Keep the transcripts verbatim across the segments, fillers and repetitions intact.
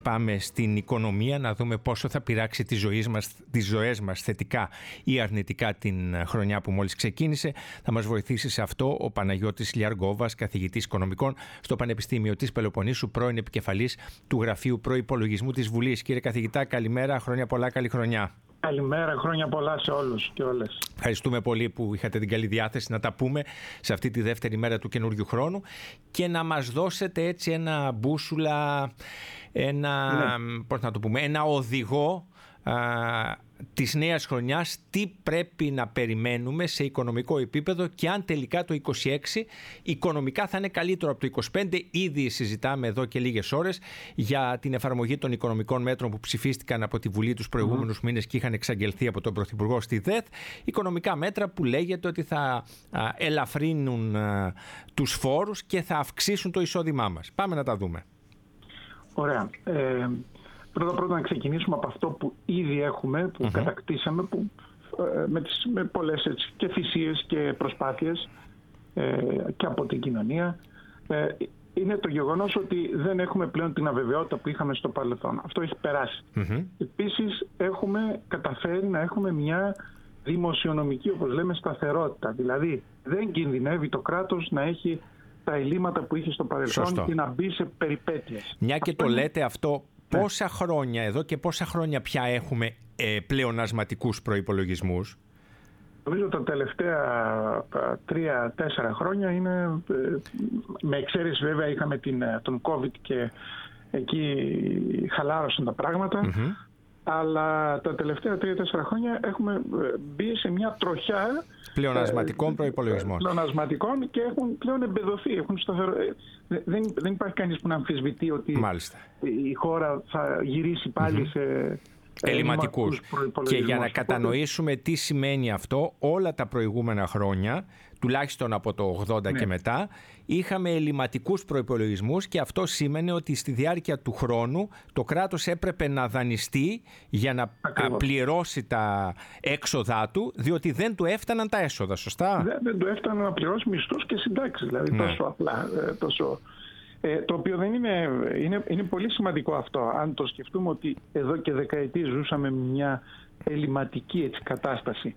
Πάμε στην οικονομία να δούμε πόσο θα πειράξει τις ζωές μας, τις ζωές μας θετικά ή αρνητικά την χρονιά που μόλις ξεκίνησε. Θα μας βοηθήσει σε αυτό ο Παναγιώτης Λιαργόβας, καθηγητής οικονομικών στο Πανεπιστήμιο της Πελοποννήσου, πρώην επικεφαλής του Γραφείου Προϋπολογισμού της Βουλής. Κύριε καθηγητά, καλημέρα, χρόνια πολλά, καλή χρονιά. Καλημέρα, χρόνια πολλά σε όλους και όλες. Ευχαριστούμε πολύ που είχατε την καλή διάθεση να τα πούμε σε αυτή τη δεύτερη μέρα του καινούριου χρόνου και να μας δώσετε έτσι ένα μπούσουλα, ένα, ναι. πώς να το πούμε, ένα οδηγό α, της νέας χρονιάς, τι πρέπει να περιμένουμε σε οικονομικό επίπεδο και αν τελικά το είκοσι έξι οικονομικά θα είναι καλύτερο από το είκοσι πέντε. Ήδη συζητάμε εδώ και λίγες ώρες για την εφαρμογή των οικονομικών μέτρων που ψηφίστηκαν από τη Βουλή τους προηγούμενους mm. μήνες και είχαν εξαγγελθεί από τον Πρωθυπουργό στη ΔΕΘ. Οικονομικά μέτρα που λέγεται ότι θα α, ελαφρύνουν α, τους φόρους και θα αυξήσουν το εισόδημά μας. Πάμε να τα δούμε. Ωραία. Ε... Πρώτα πρώτα να ξεκινήσουμε από αυτό που ήδη έχουμε, που mm-hmm. κατακτήσαμε, που, ε, με, τις, με πολλές έτσι, και θυσίες και προσπάθειες ε, και από την κοινωνία. Ε, είναι το γεγονός ότι δεν έχουμε πλέον την αβεβαιότητα που είχαμε στο παρελθόν. Αυτό έχει περάσει. Mm-hmm. Επίσης έχουμε καταφέρει να έχουμε μια δημοσιονομική, όπως λέμε, σταθερότητα. Δηλαδή δεν κινδυνεύει το κράτος να έχει τα ελλείμματα που είχε στο παρελθόν. Σωστό. Και να μπει σε περιπέτειες. Μια και αυτό το είναι... λέτε αυτό. Πόσα χρόνια εδώ και πόσα χρόνια πια έχουμε ε, πλεονασματικούς προϋπολογισμούς? Νομίζω τα τελευταία τρία-τέσσερα χρόνια είναι, ε, με εξαίρεση βέβαια είχαμε την, τον COVID και εκεί χαλάρωσαν τα πράγματα, mm-hmm. αλλά τα τελευταία τρία-τέσσερα χρόνια έχουμε μπει σε μια τροχιά πλεονασματικών προϋπολογισμών. Πλεονασματικών και έχουν πλέον εμπεδοθεί. Έχουν σταθερο... δεν, δεν υπάρχει κανείς που να αμφισβητεί ότι Μάλιστα. η χώρα θα γυρίσει πάλι mm-hmm. σε ελληματικούς. Και για να κατανοήσουμε τι σημαίνει αυτό, όλα τα προηγούμενα χρόνια, τουλάχιστον από το ογδόντα ναι. και μετά, είχαμε ελληματικούς προϋπολογισμούς και αυτό σήμαινε ότι στη διάρκεια του χρόνου το κράτος έπρεπε να δανειστεί για να Ακριβώς. πληρώσει τα έξοδά του, διότι δεν του έφταναν τα έσοδα, σωστά? Δεν, δεν του έφταναν να πληρώσει μισθούς και συντάξεις, δηλαδή ναι. τόσο απλά, τόσο... Ε, το οποίο δεν είναι, είναι, είναι πολύ σημαντικό αυτό, αν το σκεφτούμε ότι εδώ και δεκαετίες ζούσαμε μια ελληματική έτσι, κατάσταση.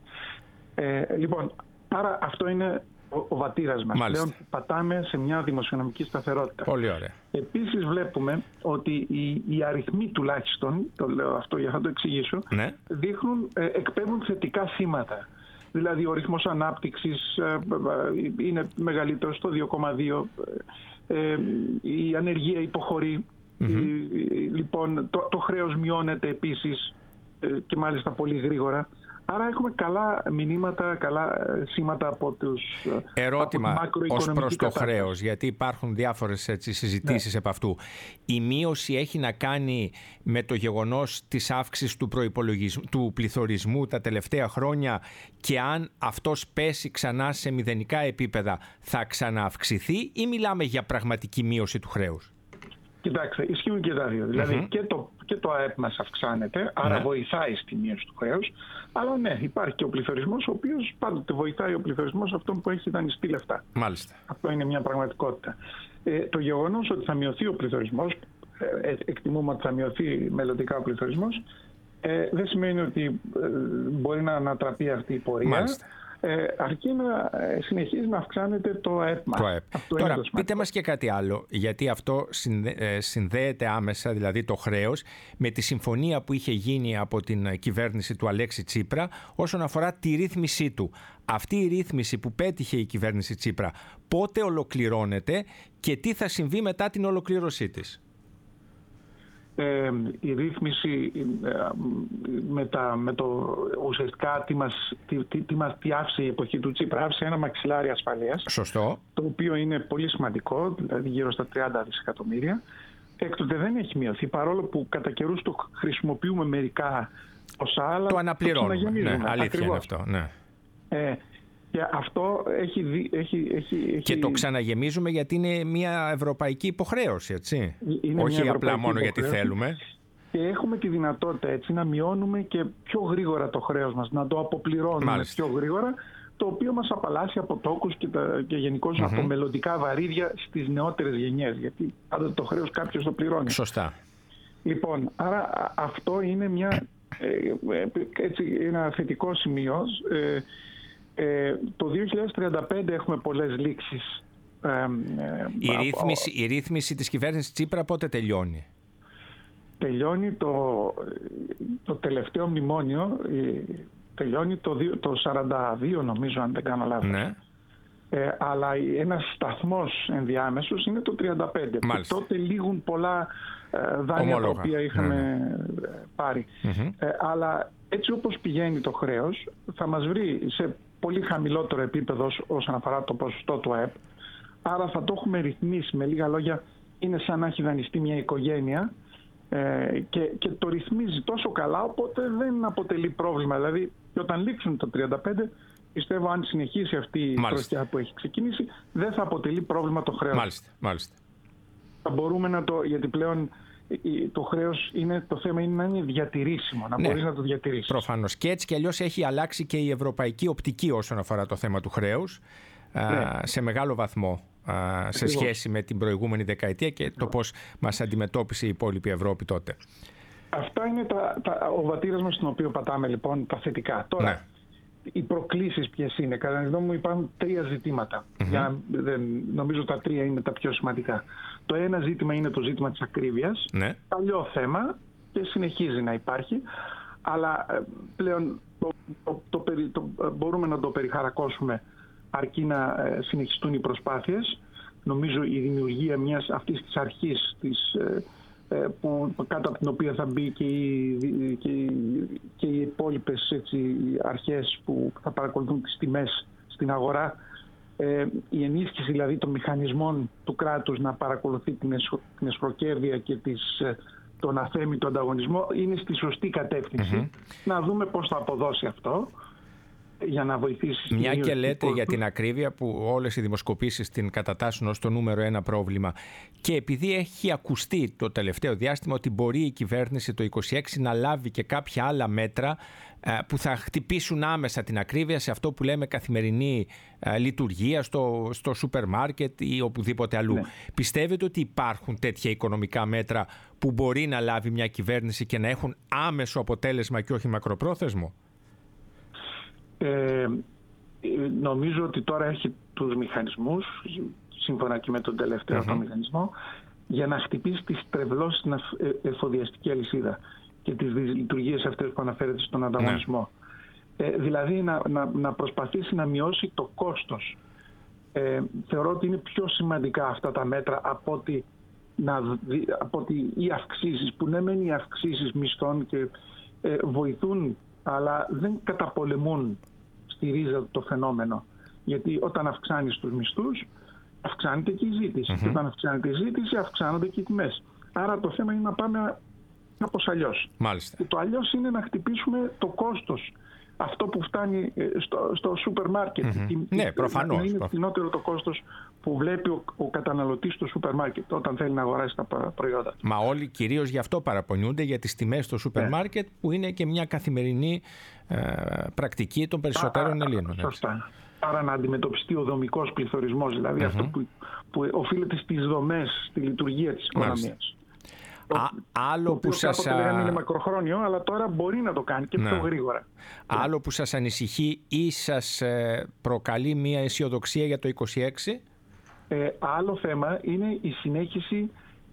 Ε, λοιπόν, άρα αυτό είναι ο, ο βατήρας μας. Μάλιστα. Πλέον πατάμε σε μια δημοσιονομική σταθερότητα. Πολύ ωραία. Επίσης βλέπουμε ότι οι, οι αριθμοί τουλάχιστον, το λέω αυτό για να το εξηγήσω, ναι. δείχνουν, ε, εκπέμπουν θετικά σήματα. Δηλαδή ο ρυθμός ανάπτυξης ε, ε, είναι μεγαλύτερος στο δύο κόμμα δύο. Ε, η ανεργία υποχωρεί, mm-hmm. η, λοιπόν το, το χρέος μειώνεται επίσης ε, και μάλιστα πολύ γρήγορα. Άρα έχουμε καλά μηνύματα, καλά σήματα από τους... Ερώτημα ως προς το χρέος, γιατί υπάρχουν διάφορες έτσι, συζητήσεις ναι. επ' αυτού. Η μείωση έχει να κάνει με το γεγονός της αύξησης του προϋπολογισμού, του πληθωρισμού τα τελευταία χρόνια και αν αυτός πέσει ξανά σε μηδενικά επίπεδα θα ξανααυξηθεί ή μιλάμε για πραγματική μείωση του χρέους? Κοιτάξτε, ισχύουν και τα δύο. Mm-hmm. Δηλαδή και το, και το ΑΕΠ μας αυξάνεται, άρα ναι. βοηθάει στη μείωση του χρέους. Αλλά ναι, υπάρχει και ο πληθωρισμός, ο οποίος πάντοτε βοηθάει ο πληθωρισμός αυτόν που έχει δανειστεί λεφτά. Μάλιστα. Αυτό είναι μια πραγματικότητα. Ε, το γεγονός ότι θα μειωθεί ο πληθωρισμός, ε, εκτιμούμε ότι θα μειωθεί μελλοντικά ο πληθωρισμός, ε, δεν σημαίνει ότι ε, μπορεί να ανατραπεί αυτή η πορεία. Μάλιστα. Ε, αρκεί να συνεχίζει να αυξάνεται το ΑΕΠ μας. Το ΑΕΠ. Τώρα πείτε μας και κάτι άλλο, γιατί αυτό συνδέεται άμεσα, δηλαδή το χρέος, με τη συμφωνία που είχε γίνει από την κυβέρνηση του Αλέξη Τσίπρα όσον αφορά τη ρύθμισή του. Αυτή η ρύθμιση που πέτυχε η κυβέρνηση Τσίπρα, πότε ολοκληρώνεται και τι θα συμβεί μετά την ολοκλήρωσή της? Ε, η ρύθμιση ε, με, τα, με το ουσιαστικά τι μας, τι, τι, τι μας τι άφησε η εποχή του Τσίπρα, άφησε ένα μαξιλάρι ασφαλείας. Σωστό. Το οποίο είναι πολύ σημαντικό, δηλαδή γύρω στα τριάντα δισεκατομμύρια. Έκτοτε δεν έχει μειωθεί, παρόλο που κατά καιρούς το χρησιμοποιούμε μερικά ποσά, αλλά το αναπληρώνουμε. Το ναι, αλήθεια Ακριβώς. είναι αυτό. Ναι. Ε, Και αυτό έχει, έχει, έχει, και το ξαναγεμίζουμε γιατί είναι μια ευρωπαϊκή υποχρέωση, έτσι. Είναι όχι απλά μόνο γιατί θέλουμε. Και έχουμε τη δυνατότητα έτσι να μειώνουμε και πιο γρήγορα το χρέος μας, να το αποπληρώνουμε Μάλιστα. πιο γρήγορα, το οποίο μας απαλλάσσει από τόκους και, και γενικώς mm-hmm. από μελλοντικά βαρύδια στις νεότερες γενιές, γιατί πάντα το χρέος κάποιος το πληρώνει. Σωστά. Λοιπόν, άρα αυτό είναι μια, έτσι, ένα θετικό σημείο. Ε, ε, το δύο χιλιάδες τριάντα πέντε έχουμε πολλές λήξεις. Ε, ε, η, ρύθμιση, η ρύθμιση της κυβέρνησης Τσίπρα πότε τελειώνει? Τελειώνει το, το τελευταίο μνημόνιο, τελειώνει το, το σαράντα δύο νομίζω, αν δεν κάνω λάθος. Ναι. Ε, αλλά ένας σταθμός ενδιάμεσος είναι το τριάντα πέντε. Και τότε λήγουν πολλά ε, δάνεια τα οποία είχαμε ναι. πάρει. Mm-hmm. Ε, αλλά έτσι όπως πηγαίνει το χρέος θα μας βρει σε πολύ χαμηλότερο επίπεδο όσον αφορά το ποσοστό του ΑΕΠ. Άρα θα το έχουμε ρυθμίσει. Με λίγα λόγια, είναι σαν να έχει δανειστεί μια οικογένεια ε, και, και το ρυθμίζει τόσο καλά, οπότε δεν αποτελεί πρόβλημα. Δηλαδή, όταν λήξουν το τριάντα πέντε, πιστεύω αν συνεχίσει αυτή η τροχιά που έχει ξεκινήσει, δεν θα αποτελεί πρόβλημα το χρέος. Μάλιστα, μάλιστα. Θα μπορούμε να το, γιατί πλέον το χρέος είναι, το θέμα είναι να είναι διατηρήσιμο, να ναι, μπορείς να το διατηρήσεις. Προφανώς. Και έτσι κι αλλιώς έχει αλλάξει και η ευρωπαϊκή οπτική όσον αφορά το θέμα του χρέους, ναι. α, σε μεγάλο βαθμό α, σε σχέση με την προηγούμενη δεκαετία και το πώς μας αντιμετώπισε η υπόλοιπη Ευρώπη τότε. Αυτά είναι τα, τα, ο βατήρας μας στον οποίο πατάμε λοιπόν τα θετικά. Τώρα, ναι. οι προκλήσεις ποιες είναι? Κατά τη γνώμη μου υπάρχουν τρία ζητήματα. Mm-hmm. Για, δεν, νομίζω τα τρία είναι τα πιο σημαντικά. Το ένα ζήτημα είναι το ζήτημα της ακρίβειας. Ναι. Παλιό θέμα και συνεχίζει να υπάρχει. Αλλά πλέον το, το, το, το, το, μπορούμε να το περιχαρακώσουμε αρκεί να συνεχιστούν οι προσπάθειες. Νομίζω η δημιουργία μιας αυτής της αρχής της, που, κάτω από την οποία θα μπει και οι, και οι, και οι υπόλοιπες έτσι, αρχές που θα παρακολουθούν τις τιμές στην αγορά, ε, η ενίσχυση δηλαδή των μηχανισμών του κράτους να παρακολουθεί την, εσχο, την εσχροκέρδεια και τις, τον αθέμητο ανταγωνισμό είναι στη σωστή κατεύθυνση. Mm-hmm. Να δούμε πώς θα αποδώσει αυτό για να βοηθήσει. Μια και λέτε για την ακρίβεια που όλες οι δημοσκοπήσεις την κατατάσσουν ως το νούμερο ένα πρόβλημα και επειδή έχει ακουστεί το τελευταίο διάστημα ότι μπορεί η κυβέρνηση το είκοσι έξι να λάβει και κάποια άλλα μέτρα που θα χτυπήσουν άμεσα την ακρίβεια σε αυτό που λέμε καθημερινή λειτουργία στο, στο σούπερ μάρκετ ή οπουδήποτε αλλού. Ναι. Πιστεύετε ότι υπάρχουν τέτοια οικονομικά μέτρα που μπορεί να λάβει μια κυβέρνηση και να έχουν άμεσο αποτέλεσμα και όχι μακροπρόθεσμο? Ε, νομίζω ότι τώρα έχει τους μηχανισμούς, σύμφωνα και με τον τελευταίο mm-hmm. μηχανισμό, για να χτυπήσει τις τρευλώσεις στην εφοδιαστική αλυσίδα και τις λειτουργίες αυτές που αναφέρεται στον ανταγωνισμό. Mm. Ε, δηλαδή να, να, να προσπαθήσει να μειώσει το κόστος. Ε, θεωρώ ότι είναι πιο σημαντικά αυτά τα μέτρα από ότι, να, από ότι οι αυξήσεις, που ναι μεν οι αυξήσεις μισθών και ε, βοηθούν, αλλά δεν καταπολεμούν στη ρίζα το φαινόμενο. Γιατί όταν αυξάνεις τους μισθούς, αυξάνεται και η ζήτηση. Mm-hmm. Και όταν αυξάνεται η ζήτηση, αυξάνονται και οι τιμές. Άρα το θέμα είναι να πάμε κάπως αλλιώς. Μάλιστα. Και το αλλιώς είναι να χτυπήσουμε το κόστος. Αυτό που φτάνει στο, στο σούπερ μάρκετ. Mm-hmm. Ναι, προφανώς. Να είναι φθηνότερο το κόστος που βλέπει ο, ο καταναλωτής στο σούπερ μάρκετ όταν θέλει να αγοράσει τα προϊόντα του. Μα όλοι κυρίως γι' αυτό παραπονιούνται, για τις τιμές στο σούπερ μάρκετ, που είναι και μια καθημερινή ε, πρακτική των περισσότερων Α, Ελλήνων. Σωστά. Άρα να αντιμετωπιστεί ο δομικός πληθωρισμός, δηλαδή mm-hmm. αυτό που, που οφείλεται στις δομές, στη λειτουργία της οικονομίας. Το, Α, άλλο το που σας λέγαμε είναι μακροχρόνιο, αλλά τώρα μπορεί να το κάνει και ναι. πιο γρήγορα. Άλλο που σας ανησυχεί ή σας προκαλεί μια αισιοδοξία για το είκοσι έξι? Ε, άλλο θέμα είναι η συνέχιση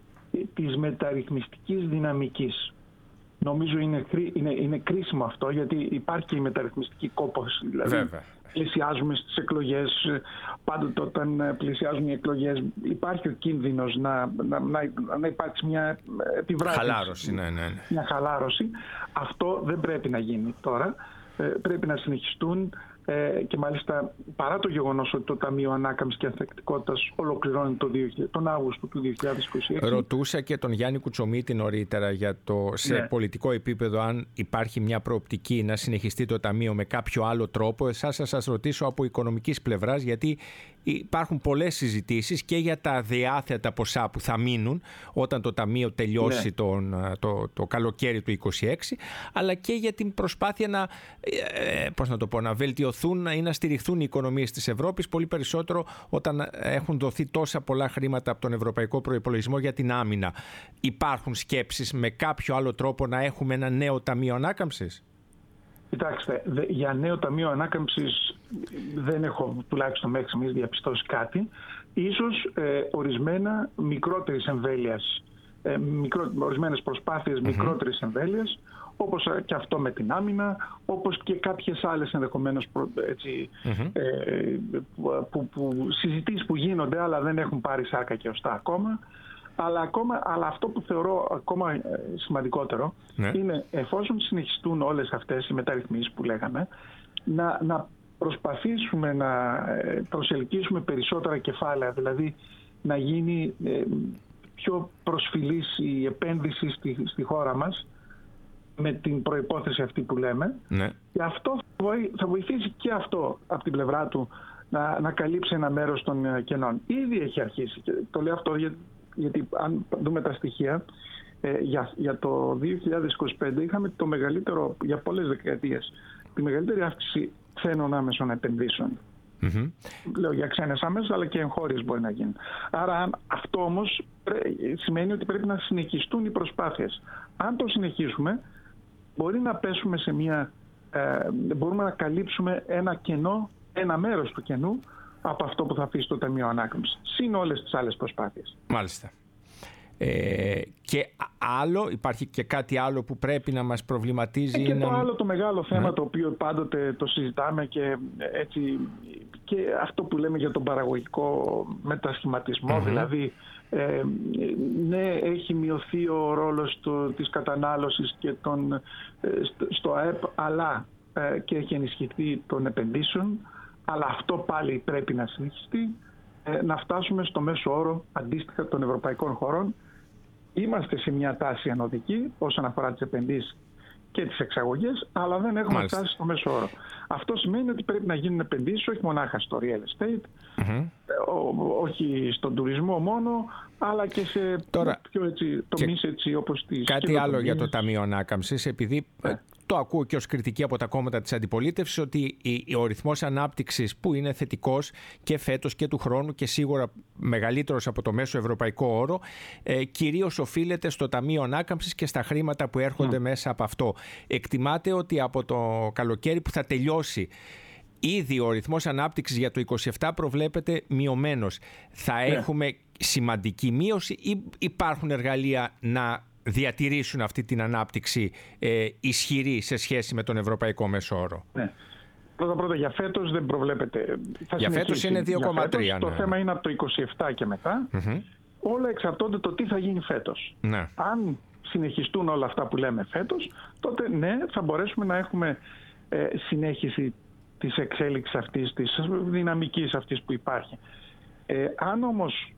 της μεταρρυθμιστικής δυναμικής. Νομίζω είναι, είναι, είναι κρίσιμο αυτό, γιατί υπάρχει και η μεταρρυθμιστική κόπωση. Δηλαδή, βέβαια. Πλησιάζουμε στις εκλογές, πάντοτε όταν πλησιάζουν οι εκλογές υπάρχει ο κίνδυνος να, να, να, να υπάρξει μια επιβράδυση. Χαλάρωση, ναι, ναι. Μια χαλάρωση. Αυτό δεν πρέπει να γίνει τώρα. Ε, πρέπει να συνεχιστούν ε, και μάλιστα παρά το γεγονός ότι το Ταμείο Ανάκαμψης και Ανθεκτικότητας ολοκληρώνει το δύο χιλιάδες, τον Αύγουστο του δύο χιλιάδες είκοσι έξι. Ρωτούσα και τον Γιάννη Κουτσομίτη νωρίτερα για το σε ναι. πολιτικό επίπεδο αν υπάρχει μια προοπτική να συνεχιστεί το Ταμείο με κάποιο άλλο τρόπο. Εσάς θα σας ρωτήσω από οικονομικής πλευράς, γιατί υπάρχουν πολλές συζητήσεις και για τα αδιάθετα ποσά που θα μείνουν όταν το Ταμείο τελειώσει ναι. τον, το, το καλοκαίρι του είκοσι έξι, αλλά και για την προσπάθεια να, ε, πώς να το πω, να βελτιωθεί βελτιωθούν ή να στηριχθούν οι οικονομίες της Ευρώπης, πολύ περισσότερο όταν έχουν δοθεί τόσα πολλά χρήματα από τον Ευρωπαϊκό Προϋπολογισμό για την άμυνα. Υπάρχουν σκέψεις με κάποιο άλλο τρόπο να έχουμε ένα νέο Ταμείο Ανάκαμψης? Κοιτάξτε, για νέο Ταμείο Ανάκαμψης δεν έχω τουλάχιστον μέχρι στιγμής διαπιστώσει κάτι. Ίσως ε, ορισμένα μικρότερης εμβέλειας, ε, μικρό, ορισμένες προσπάθειες mm-hmm. μικρότερης εμβέλειας, όπως και αυτό με την άμυνα, όπως και κάποιες άλλες ενδεχομένως έτσι, mm-hmm. ε, που, που, συζητήσεις που γίνονται αλλά δεν έχουν πάρει σάρκα και οστά ακόμα. Αλλά, ακόμα, αλλά αυτό που θεωρώ ακόμα σημαντικότερο ναι. είναι, εφόσον συνεχιστούν όλες αυτές οι μεταρρυθμίσεις που λέγαμε, να, να προσπαθήσουμε να προσελκύσουμε περισσότερα κεφάλαια, δηλαδή να γίνει ε, πιο προσφυλής η επένδυση στη, στη χώρα μας με την προϋπόθεση αυτή που λέμε. Ναι. Και αυτό θα βοηθήσει και αυτό από την πλευρά του να, να καλύψει ένα μέρος των κενών. Ήδη έχει αρχίσει, και το λέω αυτό γιατί γιατί αν δούμε τα στοιχεία, ε, για, για το δύο χιλιάδες είκοσι πέντε είχαμε το μεγαλύτερο, για πολλές δεκαετίες, τη μεγαλύτερη αύξηση ξένων άμεσων επενδύσεων. Mm-hmm. Λέω για ξένες άμεσες, αλλά και εγχώριες μπορεί να γίνουν. Άρα αυτό όμως πρέ, σημαίνει ότι πρέπει να συνεχιστούν οι προσπάθειες. Αν το συνεχίσουμε, μπορεί να πέσουμε σε μια... Ε, μπορούμε να καλύψουμε ένα κενό, ένα μέρος του κενού, από αυτό που θα αφήσει το Ταμείο Ανάκαμψης, συν όλες τις άλλες προσπάθειες. Μάλιστα. Ε, και άλλο, υπάρχει και κάτι άλλο που πρέπει να μας προβληματίζει? Ε, και να... το άλλο το μεγάλο θέμα ναι. το οποίο πάντοτε το συζητάμε και, έτσι, και αυτό που λέμε για τον παραγωγικό μετασχηματισμό, mm-hmm. δηλαδή ε, ναι, έχει μειωθεί ο ρόλος το, της κατανάλωσης και τον, ε, στο, στο ΑΕΠ, αλλά ε, και έχει ενισχυθεί των επενδύσεων. Αλλά αυτό πάλι πρέπει να συνεχιστεί, ε, να φτάσουμε στο μέσο όρο αντίστοιχα των ευρωπαϊκών χωρών. Είμαστε σε μια τάση ανωδική όσον αφορά τις επενδύσεις και τις εξαγωγές, αλλά δεν έχουμε Μάλιστα. φτάσει στο μέσο όρο. Αυτό σημαίνει ότι πρέπει να γίνουν επενδύσεις όχι μονάχα στο real estate, mm-hmm. ό, όχι στον τουρισμό μόνο, αλλά και σε Τώρα, πιο έτσι, τομείς έτσι όπως τις... Κάτι άλλο για το Ταμείο Ανάκαμψης, επειδή... Yeah. Το ακούω και ως κριτική από τα κόμματα της αντιπολίτευσης ότι ο ρυθμός ανάπτυξης που είναι θετικός και φέτος και του χρόνου και σίγουρα μεγαλύτερος από το μέσο ευρωπαϊκό όρο ε, κυρίως οφείλεται στο Ταμείο Ανάκαμψης και στα χρήματα που έρχονται mm. μέσα από αυτό. Εκτιμάται ότι από το καλοκαίρι που θα τελειώσει ήδη ο ρυθμός ανάπτυξης για το είκοσι επτά προβλέπεται μειωμένος. Θα yeah. έχουμε σημαντική μείωση ή υπάρχουν εργαλεία να διατηρήσουν αυτή την ανάπτυξη ε, ισχυρή σε σχέση με τον ευρωπαϊκό μέσο όρο? Ναι. Πρώτα πρώτα για φέτος δεν προβλέπεται. Θα για φέτος είναι δύο κόμμα τρία. Ναι. Το θέμα είναι από το είκοσι επτά και μετά. Mm-hmm. Όλα εξαρτώνται το τι θα γίνει φέτος. Ναι. Αν συνεχιστούν όλα αυτά που λέμε φέτος, τότε ναι, θα μπορέσουμε να έχουμε ε, συνέχιση της εξέλιξης αυτής, της δυναμικής αυτής που υπάρχει. Ε, αν όμως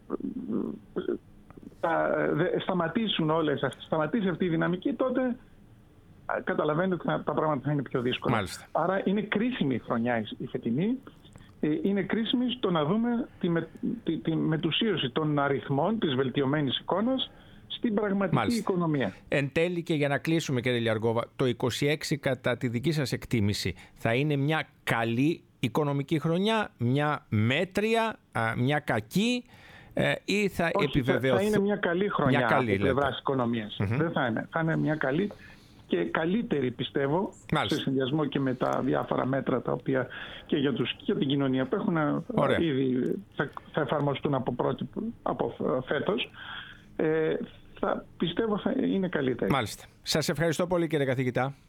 θα σταματήσουν όλες αυτές, σταματήσει αυτή η δυναμική, τότε καταλαβαίνετε ότι τα πράγματα θα είναι πιο δύσκολα. Μάλιστα. Άρα είναι κρίσιμη η χρονιά η φετινή. Είναι κρίσιμη στο να δούμε τη, με, τη, τη μετουσίωση των αριθμών της βελτιωμένης εικόνας στην πραγματική Μάλιστα. οικονομία. Εν τέλει, και για να κλείσουμε, κύριε Λιαργόβα, το είκοσι έξι κατά τη δική σας εκτίμηση θα είναι μια καλή οικονομική χρονιά, μια μέτρια, μια κακή, ε, ή θα Όχι, επιβεβαιωθεί? Θα είναι μια καλή χρονιά μια καλή, από πλευράς οικονομίας. Mm-hmm. Δεν θα είναι. Θα είναι μια καλή και καλύτερη, πιστεύω, Μάλιστα. σε συνδυασμό και με τα διάφορα μέτρα τα οποία και για, τους, και για την κοινωνία που έχουν Ωραία. ήδη θα, θα εφαρμοστούν από, πρώτη, από φέτος. Ε, θα, πιστεύω θα είναι καλύτερη. Μάλιστα. Σας ευχαριστώ πολύ, κύριε καθηγητά.